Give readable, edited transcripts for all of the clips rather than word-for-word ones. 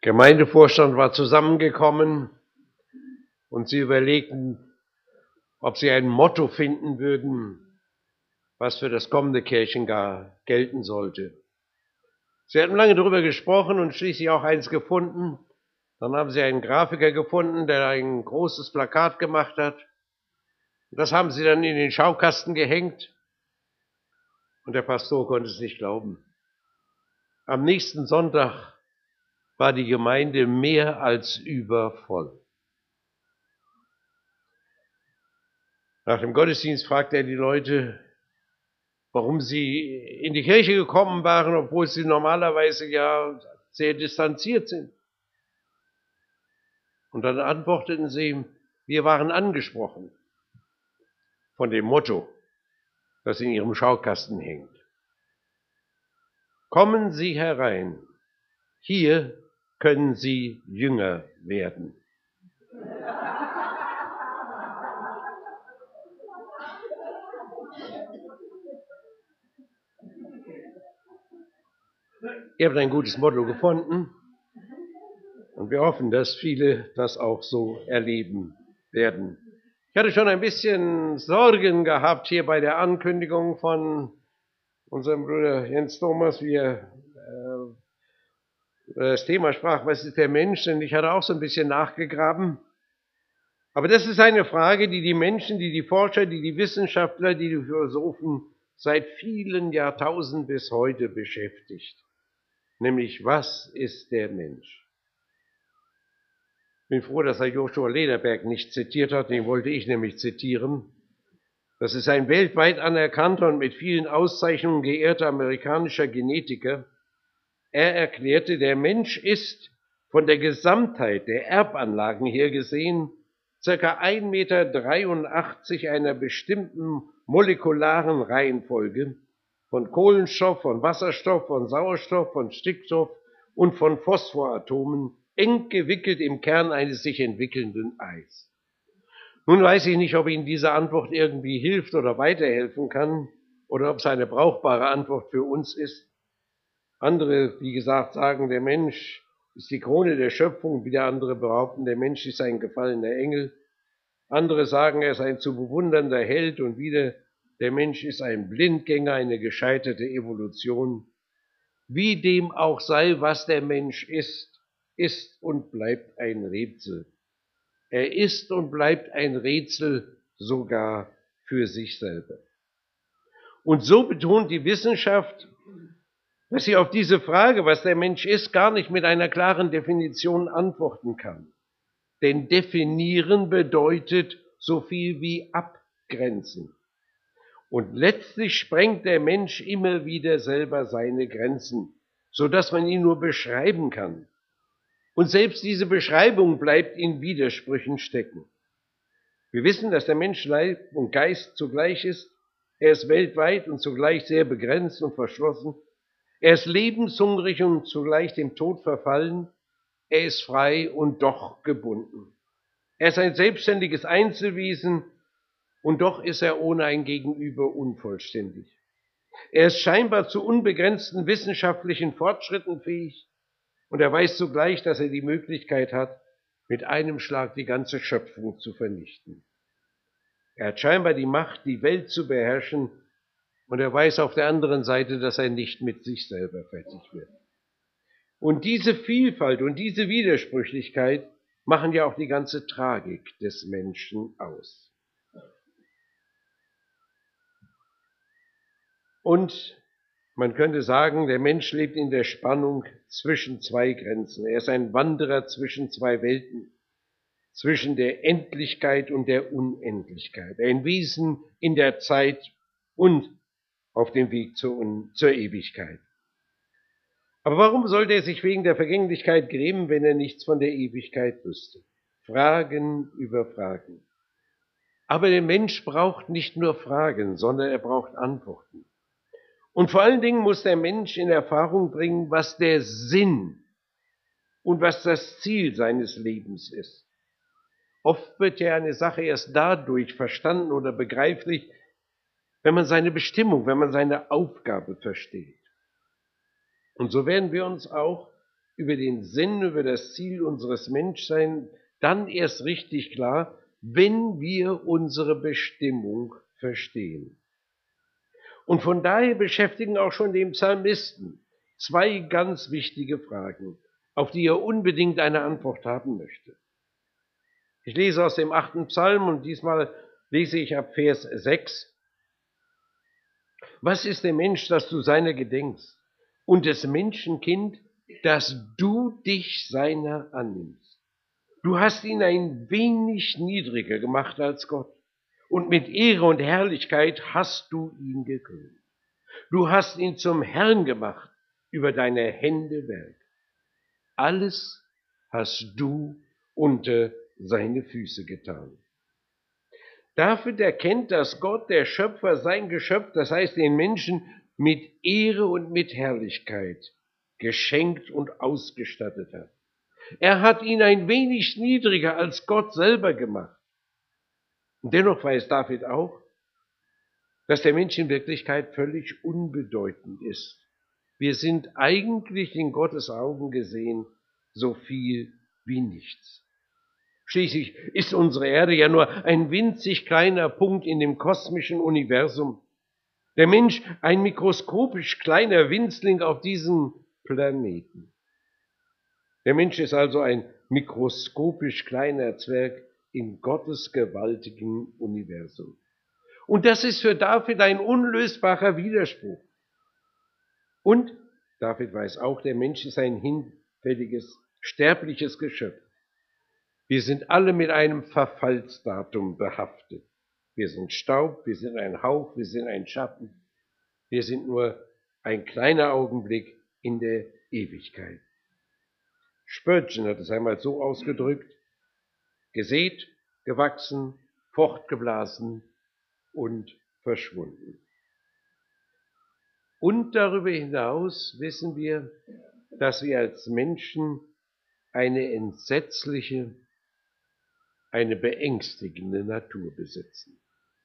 Gemeindevorstand war zusammengekommen und sie überlegten, ob sie ein Motto finden würden, was für das kommende Kirchenjahr gelten sollte. Sie hatten lange darüber gesprochen und schließlich auch eins gefunden. Dann haben sie einen Grafiker gefunden, der ein großes Plakat gemacht hat. Das haben sie dann in den Schaukasten gehängt und der Pastor konnte es nicht glauben. Am nächsten Sonntag war die Gemeinde mehr als übervoll. Nach dem Gottesdienst fragte er die Leute, warum sie in die Kirche gekommen waren, obwohl sie normalerweise ja sehr distanziert sind. Und dann antworteten sie, wir waren angesprochen von dem Motto, das in ihrem Schaukasten hängt. Kommen Sie herein, hier können Sie Jünger werden. Ihr habt ein gutes Motto gefunden und wir hoffen, dass viele das auch so erleben werden. Ich hatte schon ein bisschen Sorgen gehabt hier bei der Ankündigung von unserem Bruder Jens Thomas, wie er das Thema sprach, was ist der Mensch? Denn ich hatte auch so ein bisschen nachgegraben. Aber das ist eine Frage, die die Menschen, die Forscher, die Wissenschaftler, die Philosophen seit vielen Jahrtausenden bis heute beschäftigt. Nämlich, was ist der Mensch? Ich bin froh, dass er Joshua Lederberg nicht zitiert hat, den wollte ich nämlich zitieren. Das ist ein weltweit anerkannter und mit vielen Auszeichnungen geehrter amerikanischer Genetiker. Er erklärte, der Mensch ist von der Gesamtheit der Erbanlagen her gesehen ca. 1,83 Meter einer bestimmten molekularen Reihenfolge von Kohlenstoff, von Wasserstoff, von Sauerstoff, von Stickstoff und von Phosphoratomen eng gewickelt im Kern eines sich entwickelnden Eis. Nun weiß ich nicht, ob Ihnen diese Antwort irgendwie hilft oder weiterhelfen kann oder ob es eine brauchbare Antwort für uns ist. Andere, wie gesagt, sagen, der Mensch ist die Krone der Schöpfung, wieder andere behaupten, der Mensch ist ein gefallener Engel. Andere sagen, er ist ein zu bewundernder Held und wieder, der Mensch ist ein Blindgänger, eine gescheiterte Evolution. Wie dem auch sei, was der Mensch ist und bleibt ein Rätsel. Er ist und bleibt ein Rätsel sogar für sich selber. Und so betont die Wissenschaft, dass sie auf diese Frage, was der Mensch ist, gar nicht mit einer klaren Definition antworten kann. Denn definieren bedeutet so viel wie abgrenzen. Und letztlich sprengt der Mensch immer wieder selber seine Grenzen, sodass man ihn nur beschreiben kann. Und selbst diese Beschreibung bleibt in Widersprüchen stecken. Wir wissen, dass der Mensch Leib und Geist zugleich ist. Er ist weltweit und zugleich sehr begrenzt und verschlossen. Er ist lebenshungrig und zugleich dem Tod verfallen. Er ist frei und doch gebunden. Er ist ein selbstständiges Einzelwesen und doch ist er ohne ein Gegenüber unvollständig. Er ist scheinbar zu unbegrenzten wissenschaftlichen Fortschritten fähig und er weiß zugleich, dass er die Möglichkeit hat, mit einem Schlag die ganze Schöpfung zu vernichten. Er hat scheinbar die Macht, die Welt zu beherrschen und er weiß auf der anderen Seite, dass er nicht mit sich selber fertig wird. Und diese Vielfalt und diese Widersprüchlichkeit machen ja auch die ganze Tragik des Menschen aus. Und man könnte sagen, der Mensch lebt in der Spannung zwischen zwei Grenzen. Er ist ein Wanderer zwischen zwei Welten, zwischen der Endlichkeit und der Unendlichkeit. Ein Wesen in der Zeit und auf dem Weg zur Ewigkeit. Aber warum sollte er sich wegen der Vergänglichkeit grämen, wenn er nichts von der Ewigkeit wüsste? Fragen über Fragen. Aber der Mensch braucht nicht nur Fragen, sondern er braucht Antworten. Und vor allen Dingen muss der Mensch in Erfahrung bringen, was der Sinn und was das Ziel seines Lebens ist. Oft wird ja eine Sache erst dadurch verstanden oder begreiflich, wenn man seine Bestimmung, wenn man seine Aufgabe versteht. Und so werden wir uns auch über den Sinn, über das Ziel unseres Menschseins dann erst richtig klar, wenn wir unsere Bestimmung verstehen. Und von daher beschäftigen auch schon den Psalmisten zwei ganz wichtige Fragen, auf die er unbedingt eine Antwort haben möchte. Ich lese aus dem 8. Psalm und diesmal lese ich ab Vers 6. Was ist der Mensch, dass du seiner gedenkst, und des Menschenkind, dass du dich seiner annimmst? Du hast ihn ein wenig niedriger gemacht als Gott, und mit Ehre und Herrlichkeit hast du ihn gekrönt. Du hast ihn zum Herrn gemacht über deine Hände Werk. Alles hast du unter seine Füße getan. David erkennt, dass Gott, der Schöpfer, sein Geschöpf, das heißt den Menschen, mit Ehre und mit Herrlichkeit geschenkt und ausgestattet hat. Er hat ihn ein wenig niedriger als Gott selber gemacht. Und dennoch weiß David auch, dass der Mensch in Wirklichkeit völlig unbedeutend ist. Wir sind eigentlich in Gottes Augen gesehen so viel wie nichts. Schließlich ist unsere Erde ja nur ein winzig kleiner Punkt in dem kosmischen Universum. Der Mensch ein mikroskopisch kleiner Winzling auf diesem Planeten. Der Mensch ist also ein mikroskopisch kleiner Zwerg in Gottes gewaltigem Universum. Und das ist für David ein unlösbarer Widerspruch. Und David weiß auch, der Mensch ist ein hinfälliges, sterbliches Geschöpf. Wir sind alle mit einem Verfallsdatum behaftet. Wir sind Staub, wir sind ein Hauch, wir sind ein Schatten. Wir sind nur ein kleiner Augenblick in der Ewigkeit. Spurgeon hat es einmal so ausgedrückt: gesät, gewachsen, fortgeblasen und verschwunden. Und darüber hinaus wissen wir, dass wir als Menschen eine entsetzliche, eine beängstigende Natur besitzen.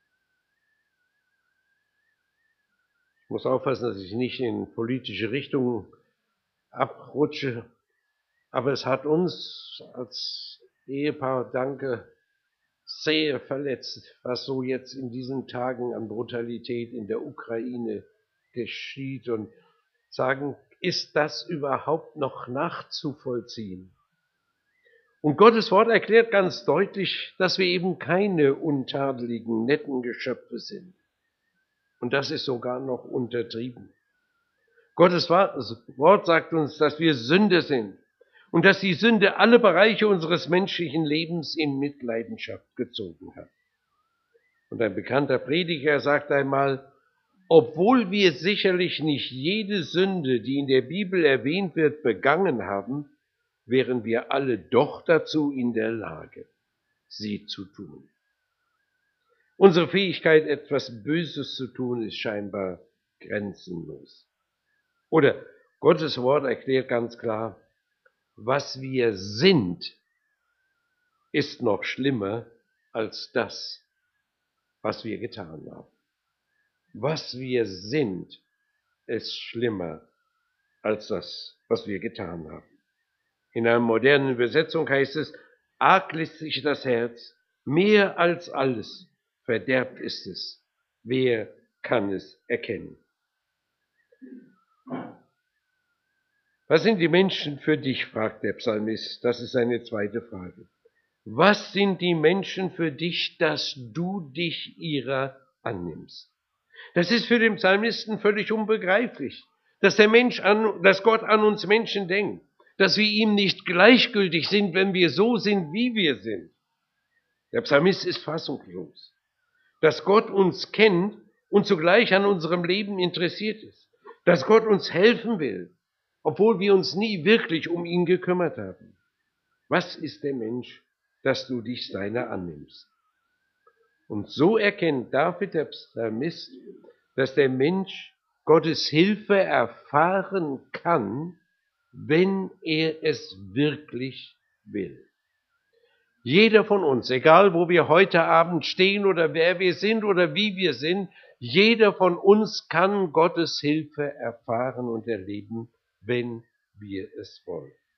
Ich muss aufpassen, dass ich nicht in politische Richtungen abrutsche, aber es hat uns als Ehepaar, danke, sehr verletzt, was so jetzt in diesen Tagen an Brutalität in der Ukraine geschieht, und sagen, ist das überhaupt noch nachzuvollziehen? Und Gottes Wort erklärt ganz deutlich, dass wir eben keine untadeligen, netten Geschöpfe sind. Und das ist sogar noch untertrieben. Gottes Wort sagt uns, dass wir Sünder sind und dass die Sünde alle Bereiche unseres menschlichen Lebens in Mitleidenschaft gezogen hat. Und ein bekannter Prediger sagt einmal, obwohl wir sicherlich nicht jede Sünde, die in der Bibel erwähnt wird, begangen haben, wären wir alle doch dazu in der Lage, sie zu tun. Unsere Fähigkeit, etwas Böses zu tun, ist scheinbar grenzenlos. Oder Gottes Wort erklärt ganz klar, was wir sind, ist noch schlimmer als das, was wir getan haben. Was wir sind, ist schlimmer als das, was wir getan haben. In einer modernen Übersetzung heißt es, arglistig das Herz, mehr als alles, verderbt ist es. Wer kann es erkennen? Was sind die Menschen für dich, fragt der Psalmist. Das ist seine zweite Frage. Was sind die Menschen für dich, dass du dich ihrer annimmst? Das ist für den Psalmisten völlig unbegreiflich, dass dass Gott an uns Menschen denkt, dass wir ihm nicht gleichgültig sind, wenn wir so sind, wie wir sind. Der Psalmist ist fassungslos, dass Gott uns kennt und zugleich an unserem Leben interessiert ist, dass Gott uns helfen will, obwohl wir uns nie wirklich um ihn gekümmert haben. Was ist der Mensch, dass du dich seiner annimmst? Und so erkennt David, der Psalmist, dass der Mensch Gottes Hilfe erfahren kann, wenn er es wirklich will. Jeder von uns, egal wo wir heute Abend stehen oder wer wir sind oder wie wir sind, jeder von uns kann Gottes Hilfe erfahren und erleben, wenn wir es wollen.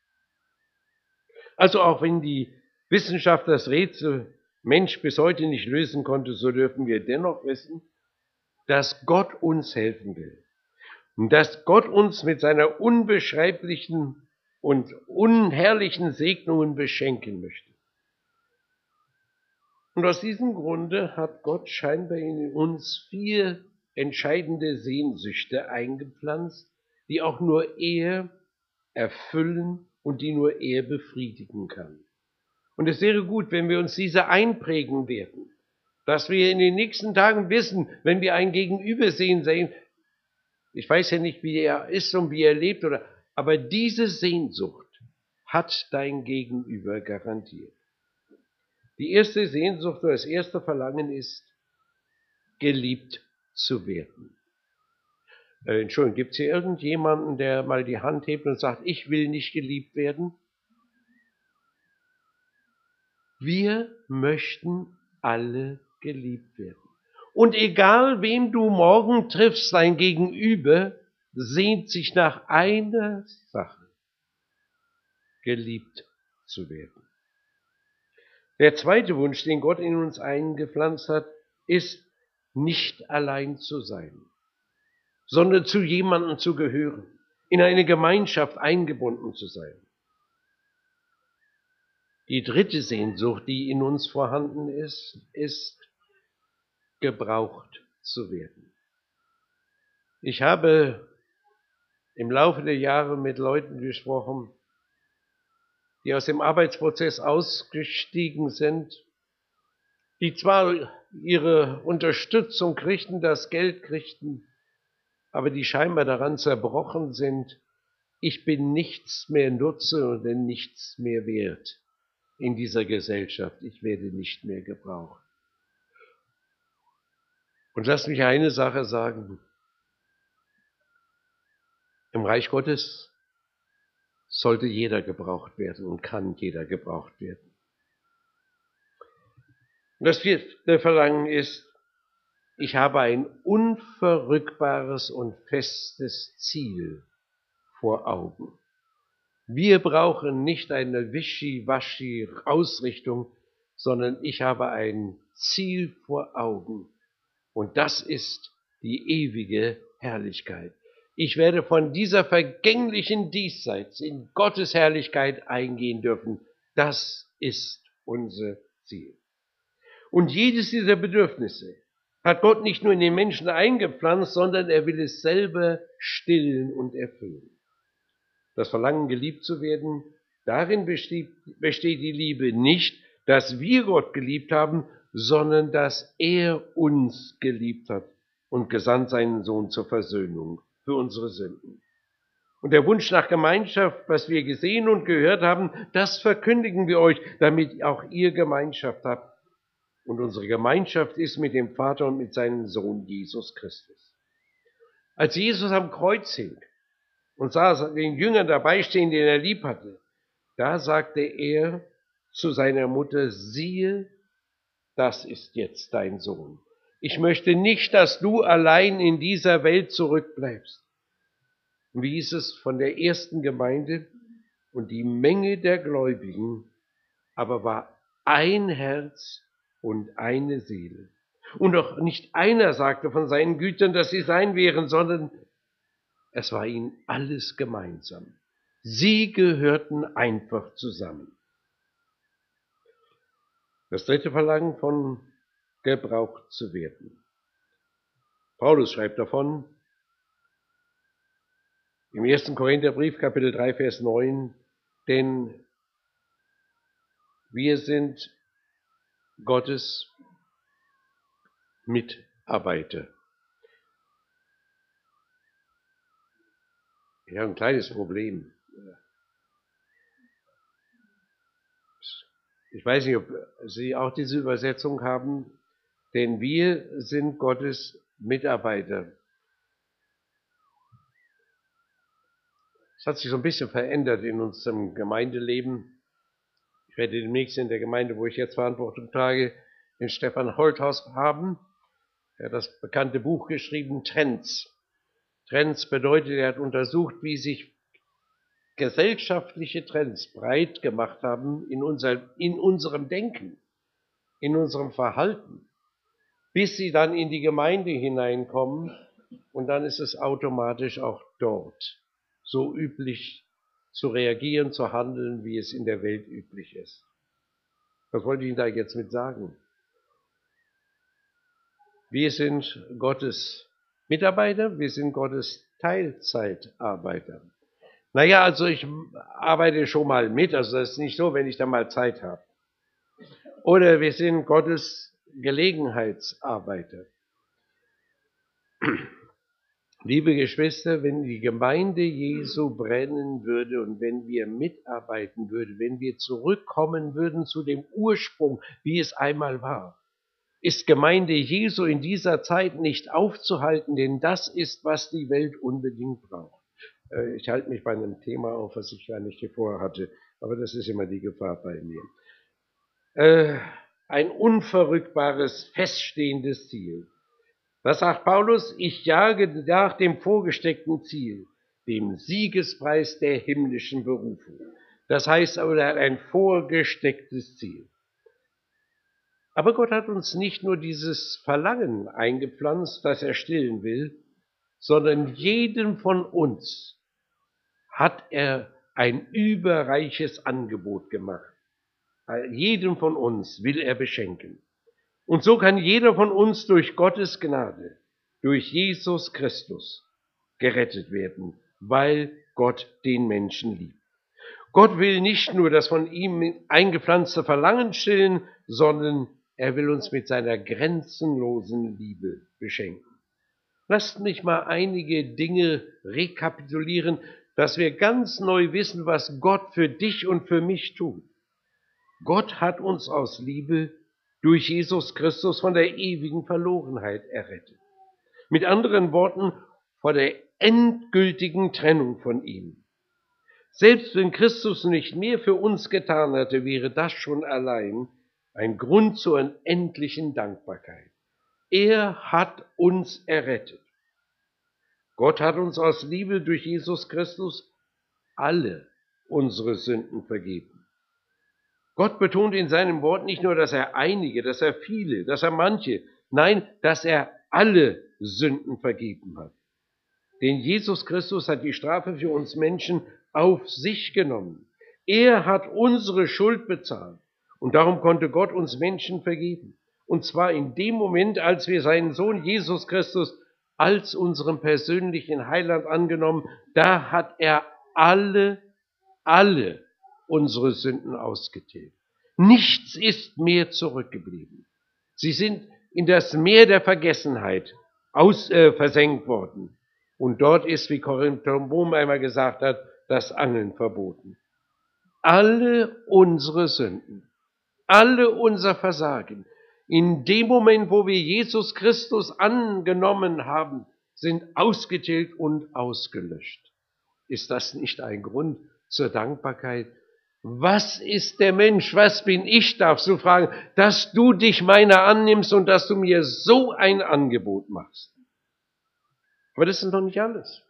Also auch wenn die Wissenschaft das Rätsel Mensch bis heute nicht lösen konnte, so dürfen wir dennoch wissen, dass Gott uns helfen will. Und dass Gott uns mit seiner unbeschreiblichen und unherrlichen Segnungen beschenken möchte. Und aus diesem Grunde hat Gott scheinbar in uns 4 entscheidende Sehnsüchte eingepflanzt, die auch nur er erfüllen und die nur er befriedigen kann. Und es wäre gut, wenn wir uns diese einprägen werden, dass wir in den nächsten Tagen wissen, wenn wir ein Gegenüber sehen, ich weiß ja nicht, wie er ist und wie er lebt, aber diese Sehnsucht hat dein Gegenüber garantiert. Die erste Sehnsucht oder das erste Verlangen ist, geliebt zu werden. Entschuldigung, gibt es hier irgendjemanden, der mal die Hand hebt und sagt, ich will nicht geliebt werden? Wir möchten alle geliebt werden. Und egal, wem du morgen triffst, dein Gegenüber sehnt sich nach einer Sache, geliebt zu werden. Der zweite Wunsch, den Gott in uns eingepflanzt hat, ist, nicht allein zu sein, sondern zu jemandem zu gehören, in eine Gemeinschaft eingebunden zu sein. Die dritte Sehnsucht, die in uns vorhanden ist, ist, gebraucht zu werden. Ich habe im Laufe der Jahre mit Leuten gesprochen, die aus dem Arbeitsprozess ausgestiegen sind, die zwar ihre Unterstützung kriegten, das Geld kriegten, aber die scheinbar daran zerbrochen sind, ich bin nichts mehr nutze und nichts mehr wert in dieser Gesellschaft. Ich werde nicht mehr gebraucht. Und lass mich eine Sache sagen. Im Reich Gottes sollte jeder gebraucht werden und kann jeder gebraucht werden. Und das vierte Verlangen ist, ich habe ein unverrückbares und festes Ziel vor Augen. Wir brauchen nicht eine wischiwaschi Ausrichtung, sondern ich habe ein Ziel vor Augen. Und das ist die ewige Herrlichkeit. Ich werde von dieser vergänglichen Diesseits in Gottes Herrlichkeit eingehen dürfen. Das ist unser Ziel. Und jedes dieser Bedürfnisse hat Gott nicht nur in den Menschen eingepflanzt, sondern er will es selber stillen und erfüllen. Das Verlangen, geliebt zu werden, darin besteht die Liebe nicht, dass wir Gott geliebt haben, sondern dass er uns geliebt hat und gesandt seinen Sohn zur Versöhnung für unsere Sünden. Und der Wunsch nach Gemeinschaft, was wir gesehen und gehört haben, das verkündigen wir euch, damit auch ihr Gemeinschaft habt. Und unsere Gemeinschaft ist mit dem Vater und mit seinem Sohn Jesus Christus. Als Jesus am Kreuz hing und sah den Jüngern dabei stehen, den er lieb hatte, da sagte er zu seiner Mutter, siehe, das ist jetzt dein Sohn. Ich möchte nicht, dass du allein in dieser Welt zurückbleibst. Und wie ist es von der ersten Gemeinde? Und die Menge der Gläubigen aber war ein Herz und eine Seele. Und auch nicht einer sagte von seinen Gütern, dass sie sein wären, sondern es war ihnen alles gemeinsam. Sie gehörten einfach zusammen. Das dritte Verlangen von gebraucht zu werden. Paulus schreibt davon im 1. Korintherbrief, Kapitel 3, Vers 9, denn wir sind Gottes Mitarbeiter. Ich habe ein kleines Problem. Ich weiß nicht, ob Sie auch diese Übersetzung haben, denn wir sind Gottes Mitarbeiter. Es hat sich so ein bisschen verändert in unserem Gemeindeleben. Ich werde demnächst in der Gemeinde, wo ich jetzt Verantwortung trage, den Stefan Holthaus haben. Er hat das bekannte Buch geschrieben, Trends. Trends bedeutet, er hat untersucht, wie sich gesellschaftliche Trends breit gemacht haben in unserem Denken, in unserem Verhalten, bis sie dann in die Gemeinde hineinkommen und dann ist es automatisch auch dort so üblich zu reagieren, zu handeln, wie es in der Welt üblich ist. Was wollte ich Ihnen da jetzt mit sagen? Wir sind Gottes Mitarbeiter, wir sind Gottes Teilzeitarbeiter. Naja, also ich arbeite schon mal mit, also das ist nicht so, wenn ich da mal Zeit habe. Oder wir sind Gottes Gelegenheitsarbeiter. Liebe Geschwister, wenn die Gemeinde Jesu brennen würde und wenn wir mitarbeiten würden, wenn wir zurückkommen würden zu dem Ursprung, wie es einmal war, ist Gemeinde Jesu in dieser Zeit nicht aufzuhalten, denn das ist, was die Welt unbedingt braucht. Ich halte mich bei einem Thema auf, was ich gar nicht hier vorhatte, aber das ist immer die Gefahr bei mir. Ein unverrückbares, feststehendes Ziel. Was sagt Paulus? Ich jage nach dem vorgesteckten Ziel, dem Siegespreis der himmlischen Berufung. Das heißt aber, er hat ein vorgestecktes Ziel. Aber Gott hat uns nicht nur dieses Verlangen eingepflanzt, das er stillen will, sondern jedem von uns hat er ein überreiches Angebot gemacht. Jedem von uns will er beschenken. Und so kann jeder von uns durch Gottes Gnade, durch Jesus Christus gerettet werden, weil Gott den Menschen liebt. Gott will nicht nur das von ihm eingepflanzte Verlangen stillen, sondern er will uns mit seiner grenzenlosen Liebe beschenken. Lasst mich mal einige Dinge rekapitulieren, dass wir ganz neu wissen, was Gott für dich und für mich tut. Gott hat uns aus Liebe durch Jesus Christus von der ewigen Verlorenheit errettet. Mit anderen Worten, vor der endgültigen Trennung von ihm. Selbst wenn Christus nicht mehr für uns getan hatte, wäre das schon allein ein Grund zur unendlichen Dankbarkeit. Er hat uns errettet. Gott hat uns aus Liebe durch Jesus Christus alle unsere Sünden vergeben. Gott betont in seinem Wort nicht nur, dass er einige, dass er viele, dass er manche, nein, dass er alle Sünden vergeben hat. Denn Jesus Christus hat die Strafe für uns Menschen auf sich genommen. Er hat unsere Schuld bezahlt und darum konnte Gott uns Menschen vergeben. Und zwar in dem Moment, als wir seinen Sohn Jesus Christus als unseren persönlichen Heiland angenommen, da hat er alle unsere Sünden ausgetilgt. Nichts ist mehr zurückgeblieben. Sie sind in das Meer der Vergessenheit versenkt worden. Und dort ist, wie Corrie ten Boom einmal gesagt hat, das Angeln verboten. Alle unsere Sünden, alle unser Versagen, in dem Moment, wo wir Jesus Christus angenommen haben, sind ausgetilgt und ausgelöscht. Ist das nicht ein Grund zur Dankbarkeit? Was ist der Mensch, was bin ich, darfst du fragen, dass du dich meiner annimmst und dass du mir so ein Angebot machst. Aber das ist noch nicht alles.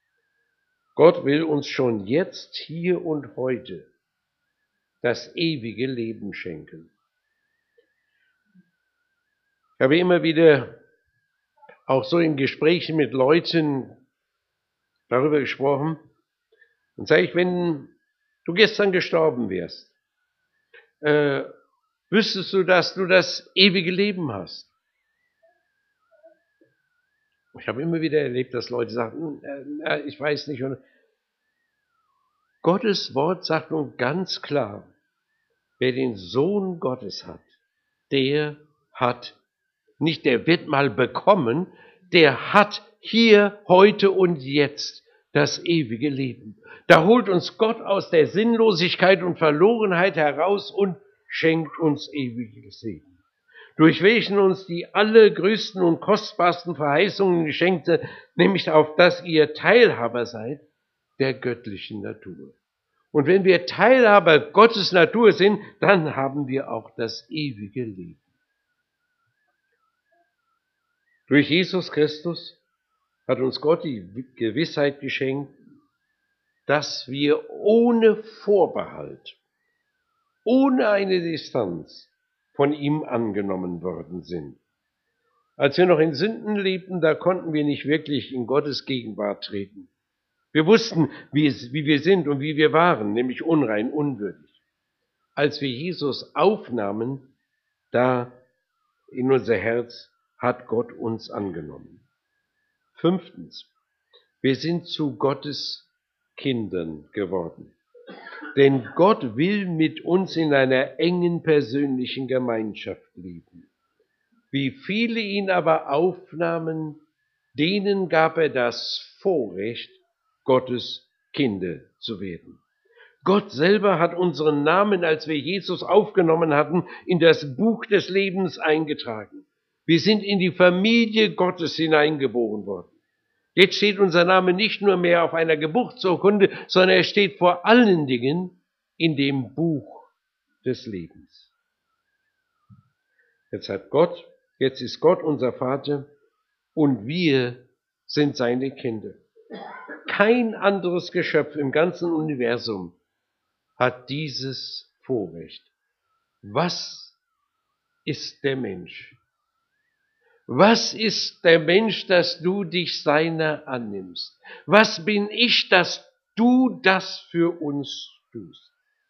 Gott will uns schon jetzt, hier und heute das ewige Leben schenken. Ich habe immer wieder auch so in Gesprächen mit Leuten darüber gesprochen und sage ich, wenn du gestern gestorben wärst, wüsstest du, dass du das ewige Leben hast? Ich habe immer wieder erlebt, dass Leute sagen, ich weiß nicht. Und Gottes Wort sagt nun ganz klar, wer den Sohn Gottes hat, der hat, nicht der wird mal bekommen, der hat hier, heute und jetzt das ewige Leben. Da holt uns Gott aus der Sinnlosigkeit und Verlorenheit heraus und schenkt uns ewiges Leben, durch welchen uns die allergrößten und kostbarsten Verheißungen geschenkte, nämlich auf dass ihr Teilhaber seid der göttlichen Natur. Und wenn wir Teilhaber Gottes Natur sind, dann haben wir auch das ewige Leben. Durch Jesus Christus hat uns Gott die Gewissheit geschenkt, dass wir ohne Vorbehalt, ohne eine Distanz von ihm angenommen worden sind. Als wir noch in Sünden lebten, da konnten wir nicht wirklich in Gottes Gegenwart treten. Wir wussten, wie wir sind und wie wir waren, nämlich unrein, unwürdig. Als wir Jesus aufnahmen, da in unser Herz hat Gott uns angenommen. 5. Wir sind zu Gottes Kindern geworden. Denn Gott will mit uns in einer engen persönlichen Gemeinschaft leben. Wie viele ihn aber aufnahmen, denen gab er das Vorrecht, Gottes Kinder zu werden. Gott selber hat unseren Namen, als wir Jesus aufgenommen hatten, in das Buch des Lebens eingetragen. Wir sind in die Familie Gottes hineingeboren worden. Jetzt steht unser Name nicht nur mehr auf einer Geburtsurkunde, sondern er steht vor allen Dingen in dem Buch des Lebens. Jetzt ist Gott unser Vater und wir sind seine Kinder. Kein anderes Geschöpf im ganzen Universum hat dieses Vorrecht. Was ist der Mensch? Was ist der Mensch, dass du dich seiner annimmst? Was bin ich, dass du das für uns tust?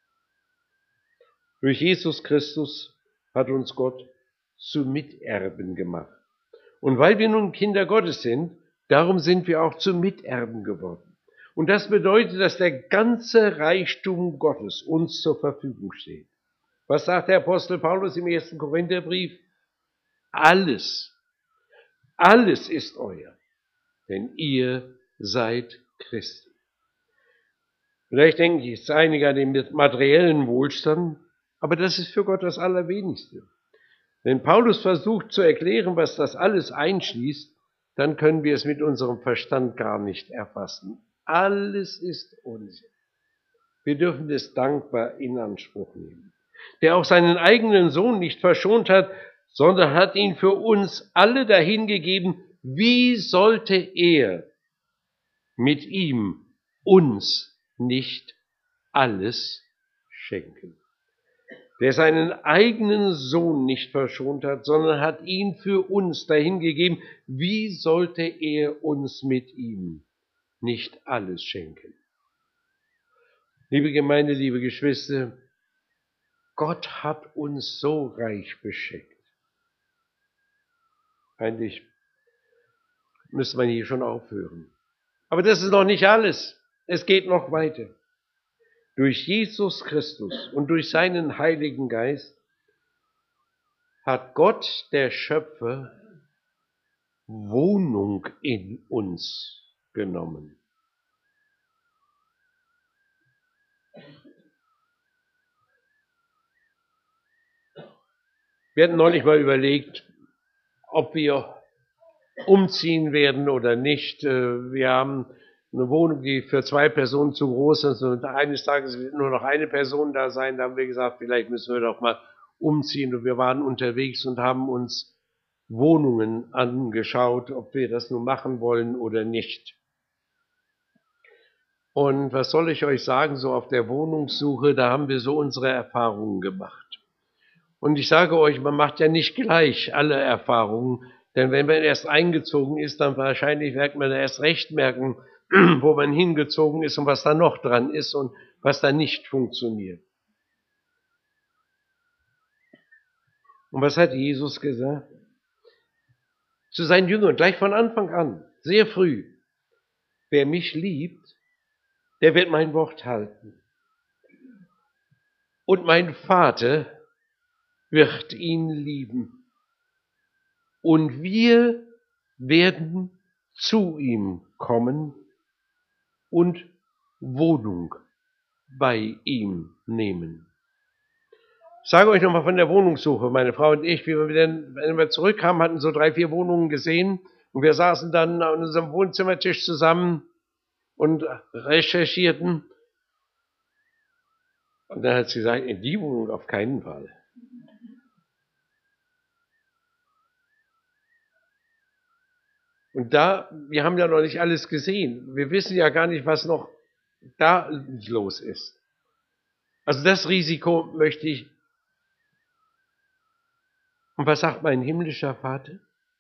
Durch Jesus Christus hat uns Gott zu Miterben gemacht. Und weil wir nun Kinder Gottes sind, darum sind wir auch zu Miterben geworden. Und das bedeutet, dass der ganze Reichtum Gottes uns zur Verfügung steht. Was sagt der Apostel Paulus im 1. Korintherbrief? Alles ist euer, denn ihr seid Christi. Vielleicht denken jetzt einige an den materiellen Wohlstand, aber das ist für Gott das Allerwenigste. Wenn Paulus versucht zu erklären, was das alles einschließt, dann können wir es mit unserem Verstand gar nicht erfassen. Alles ist Unsinn. Wir dürfen es dankbar in Anspruch nehmen. Der auch seinen eigenen Sohn nicht verschont hat, sondern hat ihn für uns alle dahingegeben. Wie sollte er mit ihm uns nicht alles schenken? Der seinen eigenen Sohn nicht verschont hat, sondern hat ihn für uns dahingegeben. Wie sollte er uns mit ihm nicht alles schenken? Liebe Gemeinde, liebe Geschwister, Gott hat uns so reich beschenkt. Eigentlich müsste man hier schon aufhören. Aber das ist noch nicht alles. Es geht noch weiter. Durch Jesus Christus und durch seinen Heiligen Geist hat Gott, der Schöpfer, Wohnung in uns genommen. Wir hatten neulich mal überlegt, ob wir umziehen werden oder nicht. Wir haben eine Wohnung, die für 2 Personen zu groß ist und eines Tages wird nur noch eine Person da sein. Da haben wir gesagt, vielleicht müssen wir doch mal umziehen. Und wir waren unterwegs und haben uns Wohnungen angeschaut, ob wir das nun machen wollen oder nicht. Und was soll ich euch sagen, so auf der Wohnungssuche, da haben wir so unsere Erfahrungen gemacht. Und ich sage euch, man macht ja nicht gleich alle Erfahrungen, denn wenn man erst eingezogen ist, dann wahrscheinlich wird man erst recht merken, wo man hingezogen ist und was da noch dran ist und was da nicht funktioniert. Und was hat Jesus gesagt? Zu seinen Jüngern, gleich von Anfang an, sehr früh. Wer mich liebt, der wird mein Wort halten. Und mein Vater wird ihn lieben. Und wir werden zu ihm kommen und Wohnung bei ihm nehmen. Ich sage euch nochmal von der Wohnungssuche. Meine Frau und ich, wenn wir zurückkamen, hatten so 3, 4 Wohnungen gesehen und wir saßen dann an unserem Wohnzimmertisch zusammen und recherchierten. Und dann hat sie gesagt, in die Wohnung auf keinen Fall. Und wir haben ja noch nicht alles gesehen. Wir wissen ja gar nicht, was noch da los ist. Also das Risiko möchte ich. Und was sagt mein himmlischer Vater?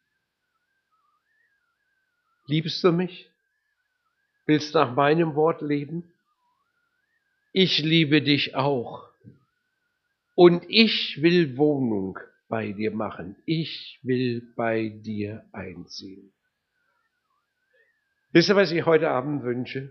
Liebst du mich? Willst nach meinem Wort leben? Ich liebe dich auch. Und ich will Wohnung bei dir machen. Ich will bei dir einziehen. Wisst ihr, was ich heute Abend wünsche?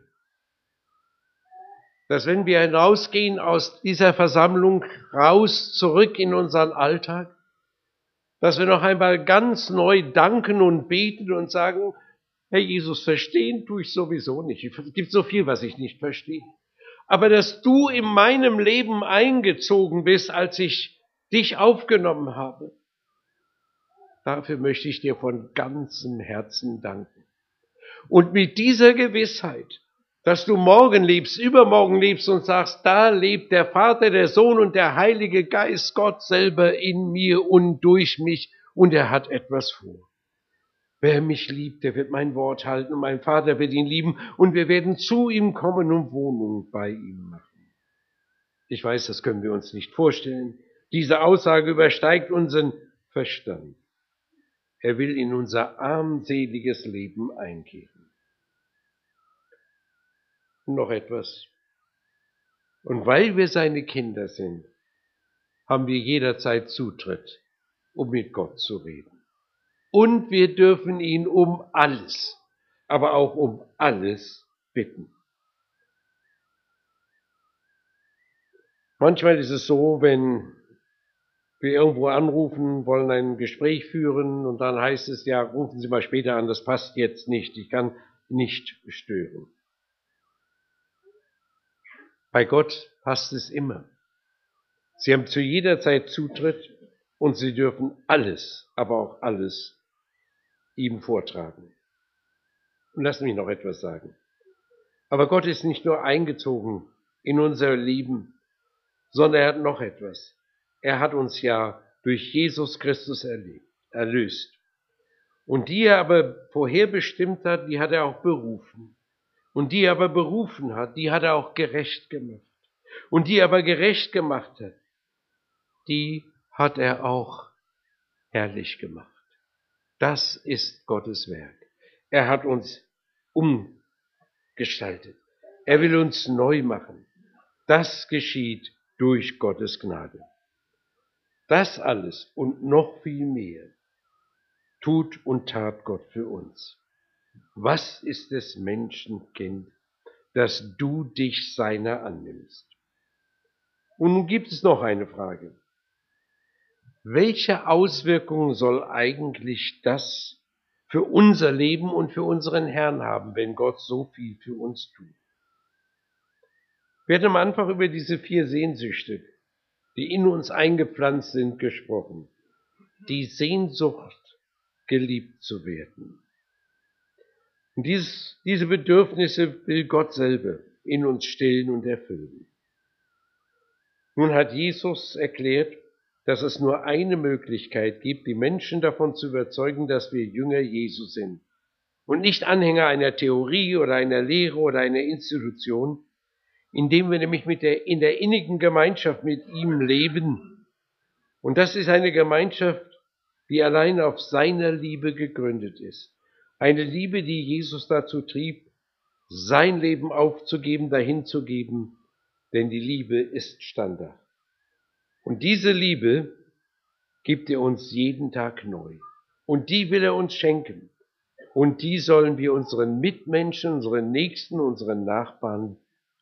Dass wenn wir hinausgehen aus dieser Versammlung, raus, zurück in unseren Alltag, dass wir noch einmal ganz neu danken und beten und sagen, Herr Jesus, verstehen tue ich sowieso nicht. Es gibt so viel, was ich nicht verstehe. Aber dass du in meinem Leben eingezogen bist, als ich dich aufgenommen habe, dafür möchte ich dir von ganzem Herzen danken. Und mit dieser Gewissheit, dass du morgen lebst, übermorgen lebst und sagst, da lebt der Vater, der Sohn und der Heilige Geist, Gott selber in mir und durch mich, und er hat etwas vor. Wer mich liebt, der wird mein Wort halten und mein Vater wird ihn lieben und wir werden zu ihm kommen und Wohnung bei ihm machen. Ich weiß, das können wir uns nicht vorstellen. Diese Aussage übersteigt unseren Verstand. Er will in unser armseliges Leben eingehen. Und noch etwas. Und weil wir seine Kinder sind, haben wir jederzeit Zutritt, um mit Gott zu reden. Und wir dürfen ihn um alles, aber auch um alles bitten. Manchmal ist es so, wenn wir irgendwo anrufen, wollen ein Gespräch führen und dann heißt es, ja, rufen Sie mal später an, das passt jetzt nicht, ich kann nicht stören. Bei Gott passt es immer. Sie haben zu jeder Zeit Zutritt und Sie dürfen alles, aber auch alles ihm vortragen. Und lassen mich noch etwas sagen. Aber Gott ist nicht nur eingezogen in unser Leben, sondern er hat noch etwas. Er hat uns ja durch Jesus Christus erlöst. Und die er aber vorherbestimmt hat, die hat er auch berufen. Und die er aber berufen hat, die hat er auch gerecht gemacht. Und die er aber gerecht gemacht hat, die hat er auch herrlich gemacht. Das ist Gottes Werk. Er hat uns umgestaltet. Er will uns neu machen. Das geschieht durch Gottes Gnade. Das alles und noch viel mehr tut und tat Gott für uns. Was ist des Menschen Kind, dass du dich seiner annimmst? Und nun gibt es noch eine Frage. Welche Auswirkungen soll eigentlich das für unser Leben und für unseren Herrn haben, wenn Gott so viel für uns tut? Wir hatten am Anfang über diese 4 Sehnsüchte, die in uns eingepflanzt sind, gesprochen. Die Sehnsucht, geliebt zu werden. Und diese Bedürfnisse will Gott selber in uns stillen und erfüllen. Nun hat Jesus erklärt, dass es nur eine Möglichkeit gibt, die Menschen davon zu überzeugen, dass wir Jünger Jesu sind und nicht Anhänger einer Theorie oder einer Lehre oder einer Institution, indem wir nämlich in der innigen Gemeinschaft mit ihm leben. Und das ist eine Gemeinschaft, die allein auf seiner Liebe gegründet ist. Eine Liebe, die Jesus dazu trieb, sein Leben aufzugeben, dahinzugeben, denn die Liebe ist Standard. Und diese Liebe gibt er uns jeden Tag neu. Und die will er uns schenken. Und die sollen wir unseren Mitmenschen, unseren Nächsten, unseren Nachbarn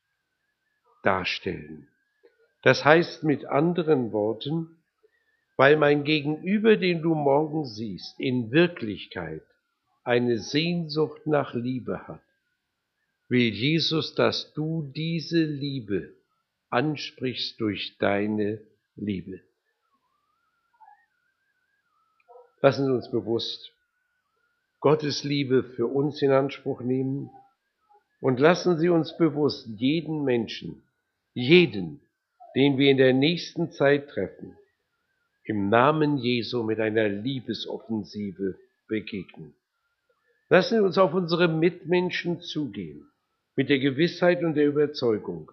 darstellen. Das heißt mit anderen Worten, weil mein Gegenüber, den du morgen siehst, in Wirklichkeit eine Sehnsucht nach Liebe hat, will Jesus, dass du diese Liebe ansprichst durch deine Liebe. Lassen Sie uns bewusst Gottes Liebe für uns in Anspruch nehmen und lassen Sie uns bewusst jeden Menschen, jeden, den wir in der nächsten Zeit treffen, im Namen Jesu mit einer Liebesoffensive begegnen. Lassen Sie uns auf unsere Mitmenschen zugehen mit der Gewissheit und der Überzeugung,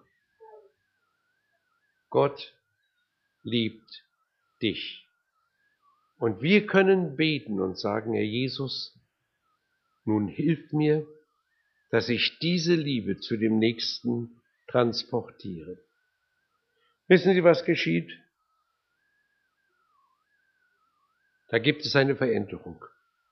Gott liebt dich. Und wir können beten und sagen, Herr Jesus, nun hilf mir, dass ich diese Liebe zu dem Nächsten transportiere. Wissen Sie, was geschieht? Da gibt es eine Veränderung.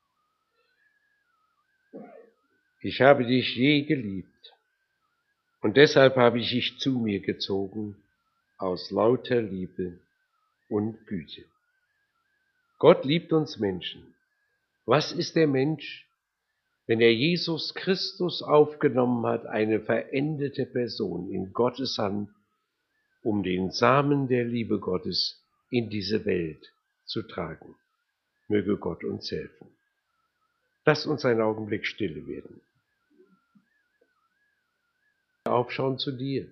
Ich habe dich je geliebt und deshalb habe ich dich zu mir gezogen aus lauter Liebe und Güte. Gott liebt uns Menschen. Was ist der Mensch? Wenn er Jesus Christus aufgenommen hat, eine veränderte Person in Gottes Hand, um den Samen der Liebe Gottes in diese Welt zu tragen. Möge Gott uns helfen. Lass uns einen Augenblick stille werden. Aufschauen zu dir.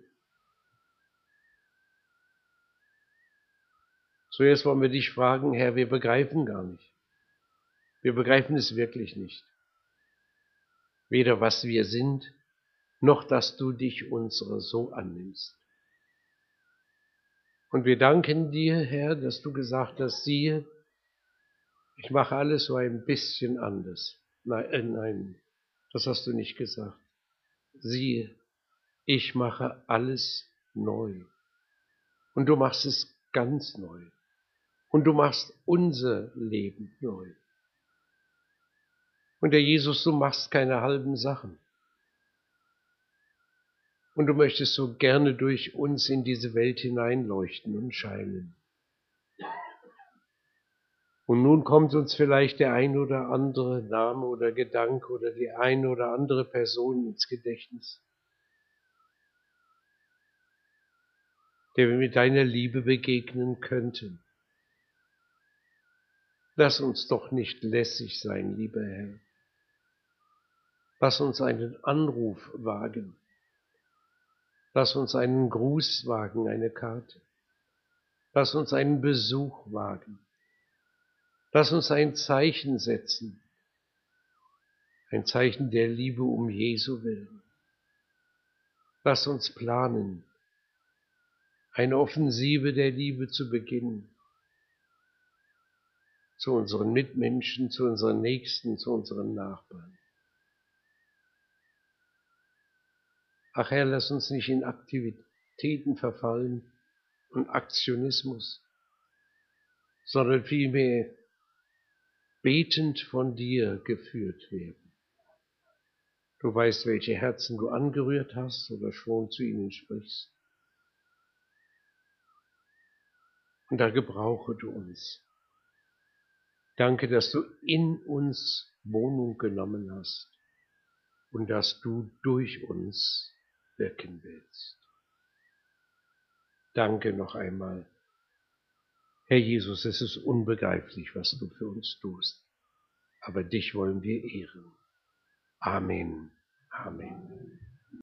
Zuerst wollen wir dich fragen, Herr, wir begreifen gar nicht. Wir begreifen es wirklich nicht. Weder was wir sind, noch dass du dich unserer so annimmst. Und wir danken dir, Herr, dass du gesagt hast, siehe, ich mache alles so ein bisschen anders. Nein, das hast du nicht gesagt. Siehe, ich mache alles neu. Und du machst es ganz neu. Und du machst unser Leben neu. Und Herr Jesus, du machst keine halben Sachen. Und du möchtest so gerne durch uns in diese Welt hineinleuchten und scheinen. Und nun kommt uns vielleicht der ein oder andere Name oder Gedanke oder die eine oder andere Person ins Gedächtnis, der wir mit deiner Liebe begegnen könnten. Lass uns doch nicht lässig sein, lieber Herr. Lass uns einen Anruf wagen. Lass uns einen Gruß wagen, eine Karte. Lass uns einen Besuch wagen. Lass uns ein Zeichen setzen. Ein Zeichen der Liebe um Jesu willen. Lass uns planen, eine Offensive der Liebe zu beginnen. Zu unseren Mitmenschen, zu unseren Nächsten, zu unseren Nachbarn. Ach Herr, lass uns nicht in Aktivitäten verfallen und Aktionismus, sondern vielmehr betend von dir geführt werden. Du weißt, welche Herzen du angerührt hast oder schon zu ihnen sprichst. Und da gebrauche du uns. Danke, dass du in uns Wohnung genommen hast und dass du durch uns wirken willst. Danke noch einmal. Herr Jesus, es ist unbegreiflich, was du für uns tust, aber dich wollen wir ehren. Amen. Amen.